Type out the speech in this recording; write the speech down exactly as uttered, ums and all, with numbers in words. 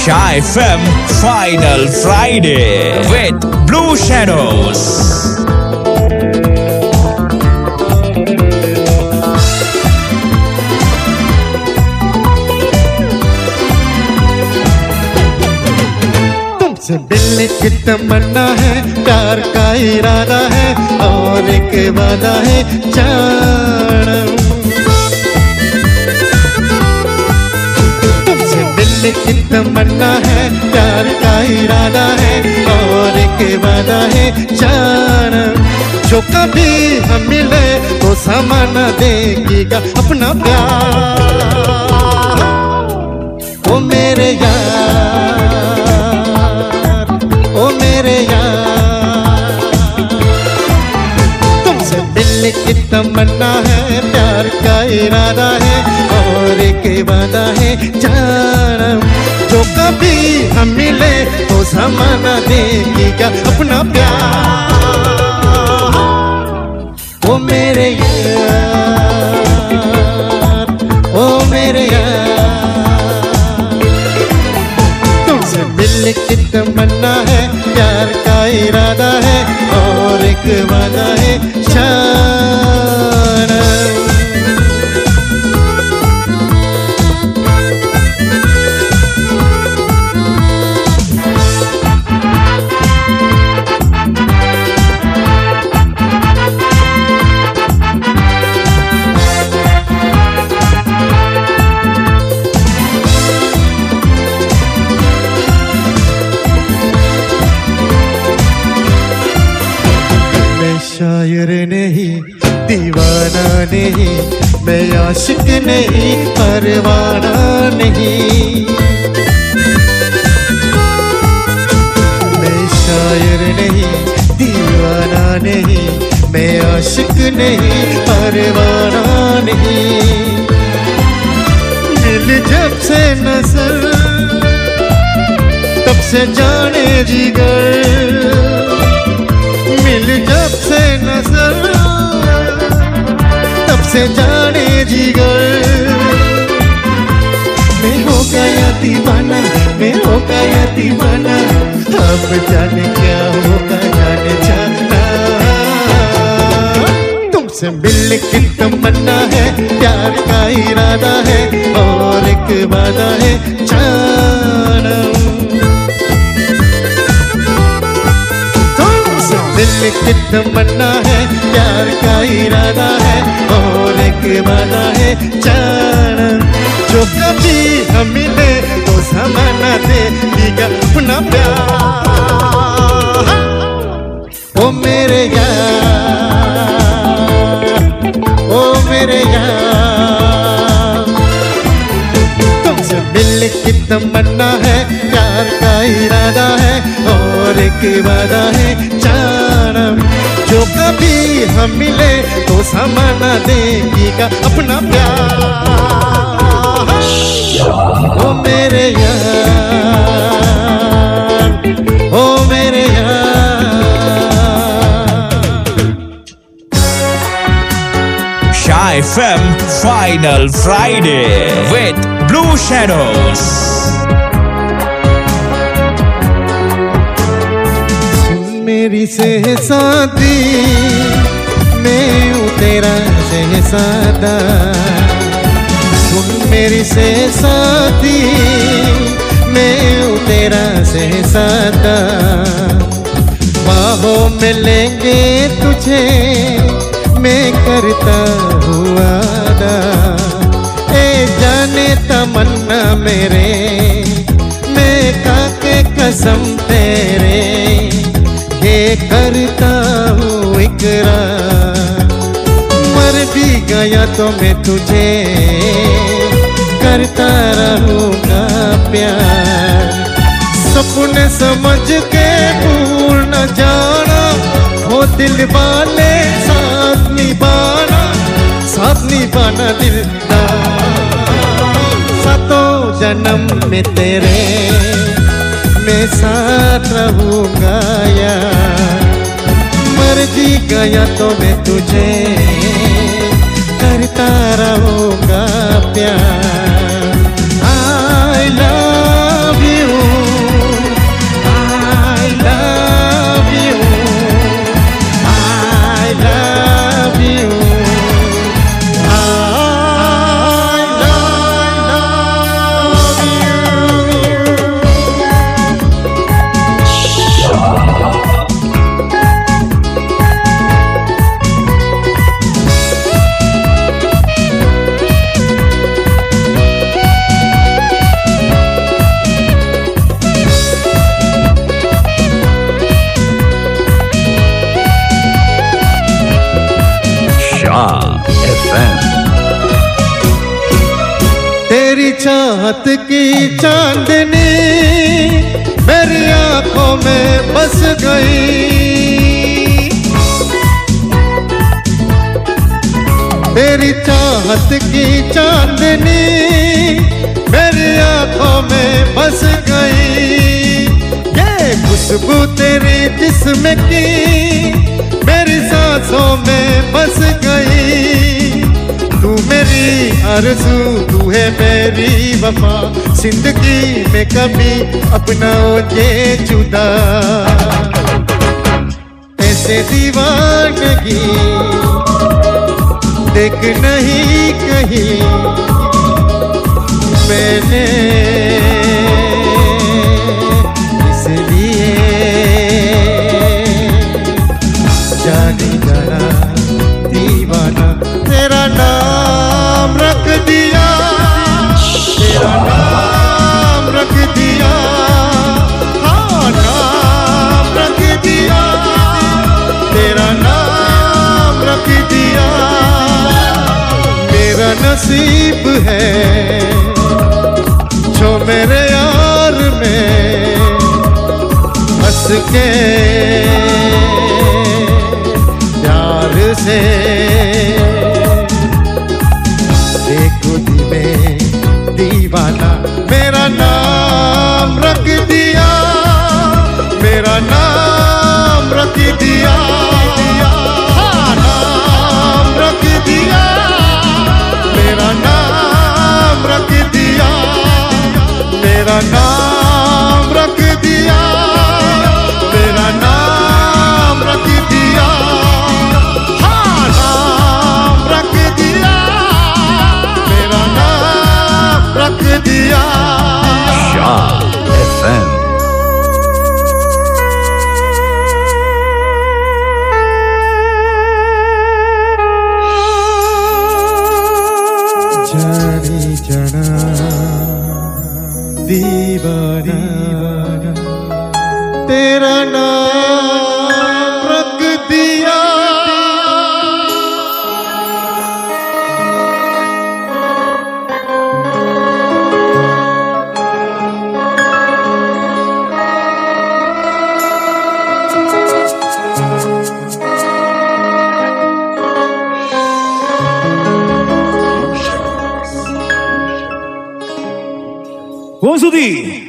Shy F M Final Friday with Blue Shadows. तुमसे मिलने की तमन्ना है, प्यार का इरादा है और एक वादा है जानम। तुमसे मिलने की तमन्ना है, प्यार का इरादा है और एक वादा है जानम। जो कभी हम मिले तो समाना देगा अपना प्यार। ओ मेरे यार, ओ मेरे यार, तुमसे मिलने की तमन्ना है, प्यार का इरादा है और एक वादा है जानम। जो कभी हम मिले तो समाना देगा अपना प्यार। ओ मेरे यार, ओ मेरे यार, तुमसे मिलने की तमन्ना है, प्यार का इरादा है और एक वादा है जानम। शायर नहीं, दीवाना नहीं, मैं आशिक नहीं, परवाना नहीं। मैं शायर नहीं, दीवाना नहीं, मैं आशिक नहीं, परवाना नहीं। दिल जब से नजर तब से जाने जिगर, मिल जब से नजर तब से जाने जिगर। मैं हो गया दीवाना, मैं हो गया दीवाना, अब जाने क्या होगा जाने जाना। तुमसे मिलने की तमन्ना है, प्यार का इरादा है और एक वादा है जानम। मिलने की तमन्ना है, प्यार का इरादा है और एक वादा है जानम। जो कभी हम मिले तो समाना देगा अपना प्यार। ओ मेरे यार, ओ मेरे यार, तुमसे मिलने की तमन्ना है, प्यार का इरादा है और एक वादा है जानम। जो कभी हम मिले तो समाना देगा अपना प्यार। ओ मेरे यार, ओ मेरे यार। Shy F M Final Friday with Blue Shadows. मेरी सहसादी मैं हूँ तेरा सहसादा। सुन मेरी सहसादी मैं हूँ तेरा सहसादा। बाहों में लेंगे तुझे मैं करता हूँ वादा। ए जाने तमन्ना मेरे, मैं खाके कसम तेरे ये करता हूँ इकरार। मर भी गया तो मैं तुझे करता रहूँगा प्यार। सपने समझ के भूल न जाना, वो दिल वाले साथ निभाना, साथ निभाना दिलदार। सातों जन्म में तेरे मैं साथ रहूँगा यार। मर जी गया तो मैं तुझे करता रहूँगा प्यार। I love you, चाहत की चांदनी मेरी आंखों में बस गई। तेरी चाहत की चांदनी मेरी आंखों में बस गई। ये खुशबू तेरी जिस्म की मेरी सांसों में बस गई। तू मेरी आरज़ू, तू है मेरी वफा, जिंदगी में कभी अपना हो ये जुदा। ऐसे दीवानगी देख नहीं कहीं मैंने, इसलिए जाने जाना दीवाना तेरा नाम रख दिया, तेरा नाम रख दिया, हाँ नाम रख दिया, तेरा नाम रख दिया। मेरा नसीब है जो मेरे यार में हंस के प्यार से देखो दिले दीवाना मेरा नाम रख दिया, मेरा नाम रख दिया, हाँ नाम रख दिया, मेरा नाम रख दिया, मेरा नाम रख दिया, मेरा नाम रख दिया, हाँ नाम रख दिया, मेरा नाम रख दिया। शान एफ एम। जानी जाना दीवाना तेरा नाम रख दिया। कौन सुधी